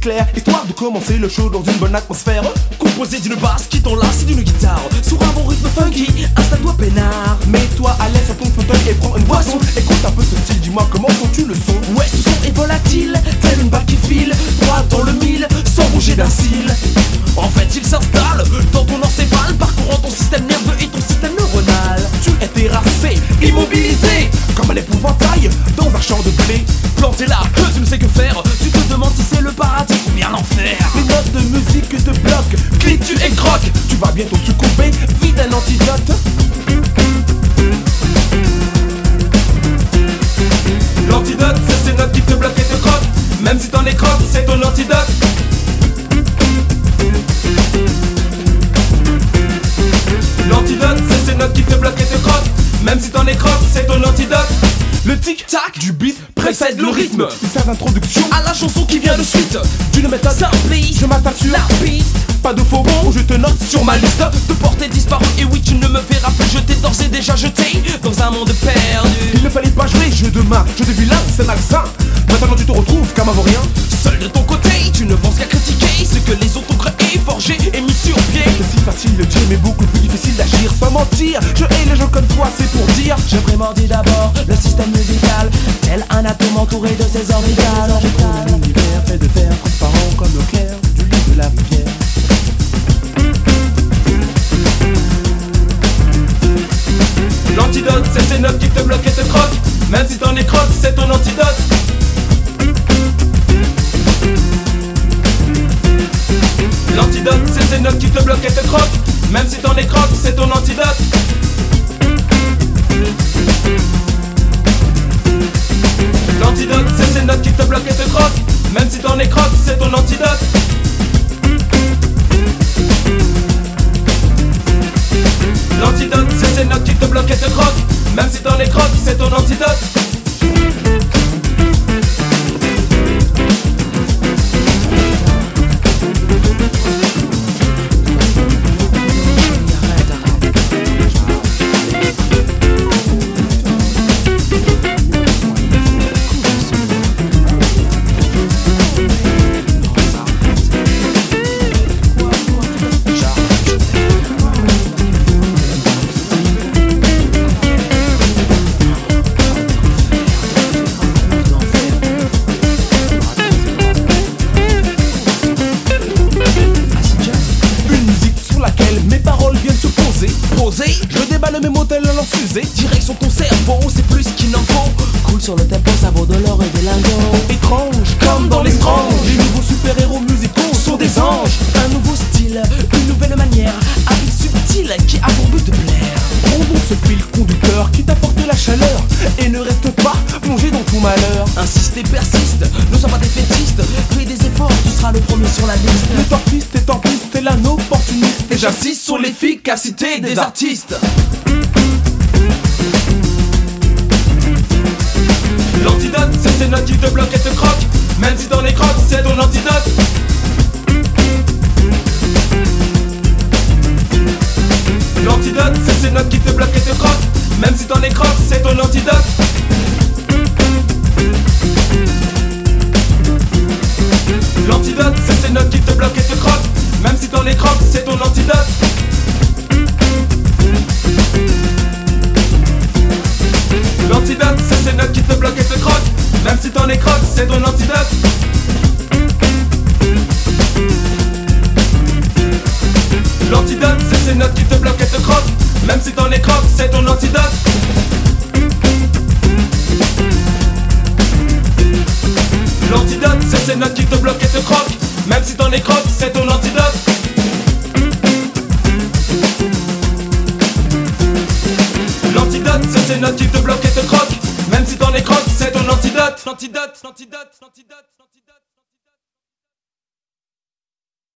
clair, histoire de commencer le show dans une bonne atmosphère. Composé d'une basse qui t'enlace et d'une guitare. Sur un bon rythme funky, installe-toi peinard. Mets-toi à l'aise sur ton fauteuil et prends une boisson. Écoute un peu ce style, dis-moi comment sens-tu le son. Ouais, ce son est volatile, tel une balle qui file droit dans le mille, sans bouger d'un cil. En fait, il s'installe dans ton encéphale, parcourant ton système nerveux et ton système neuronal. Tu es terrassé, immobilisé, comme un épouvantail dans un champ de blé. Planté là, que tu ne sais que faire. Tu te demandes si c'est le paradis ou bien l'enfer. Les notes de musique te bloquent, Clique, tu et croque. tu vas bientôt succomber, vite un antidote. L'antidote, c'est ces notes qui te bloquent et te croquent. Même si t'en es croque, c'est ton antidote. L'antidote, c'est ces notes qui te bloquent et te croquent. Même si t'en es croque, c'est ton antidote. Le tic-tac du beat Précède le rythme. Il sert d'introduction À la chanson qui vient de suite. d'une méthode. Simpliste, Je m'attends sur la piste. pas de faux mots, je te note Sur ma liste de portée disparue. Et oui, tu ne me verras plus. Je t'ai d'ores et déjà jeté dans un monde perdu. Il ne fallait pas jouer jeu de main, jeu de vilain, c'est malsain. Maintenant tu te retrouves comme avant rien. Seul de ton côté, tu ne penses qu'à critiquer ce que les autres ont créé, forgé et mis sur pied. C'est si facile de dire mais beaucoup plus difficile d'agir sans mentir. Je hais les gens comme toi, c'est pour dire. Je prémordis d'abord le système musical, tel un atome entouré de ses orbitales. L'univers fait de fer transparent comme l'eau claire du lit de la rivière. L'antidote, c'est ces notes qui te bloquent et te croquent. Même si t'en es croque, c'est ton antidote. L'antidote, c'est ces notes qui te bloquent et te croquent. Même si t'en es croque, c'est ton antidote. L'antidote, c'est ces notes qui te bloquent et te croquent. Même si t'en es croque, c'est ton antidote. L'antidote, c'est ces notes qui te bloquent et te croquent. Même si t'en es croque, c'est ton antidote. Je déballe mes mots tel un lance-fusée. Direction ton cerveau, c'est plus qu'il n'en faut. Coule sur le tempo, ça vaut de l'or et des lingots. Étrange, Comme dans les Strange. les nouveaux super-héros musicaux Sont des anges, un nouveau style, une nouvelle manière, habile subtile qui a pour but de plaire. Prendons ce fil conducteur qui t'apporte la chaleur et ne reste pas plongé dans ton malheur. Insiste et persiste, ne sois pas défaitiste. Fais des efforts, tu seras le premier sur la liste. Le torpiste est en piste, t'es un opportuniste. Et j'insiste sur l'efficacité des artistes. L'antidote, c'est ces notes qui te bloquent et te croquent. Même si t'en es croque, c'est ton antidote. L'antidote, c'est ces notes qui te bloquent et te croquent. Même si t'en es croque, c'est ton antidote. L'antidote, c'est ces notes qui te bloquent et te croquent. Même si t'en es croque, c'est ton antidote. L'antidote, c'est ces notes qui te bloquent et te croquent. Même si t'en es croque, c'est ton antidote. L'antidote, c'est ces notes qui te bloquent et te croquent. Même si t'en es croque, c'est ton antidote. L'antidote, c'est ces notes qui te bloquent et te croquent. Même si t'en es croque, c'est ton antidote. L'antidote, c'est ces notes qui te bloquent et te croquent. Même si t'en es croque, c'est ton antidote. L'antidote, l'antidote, l'antidote.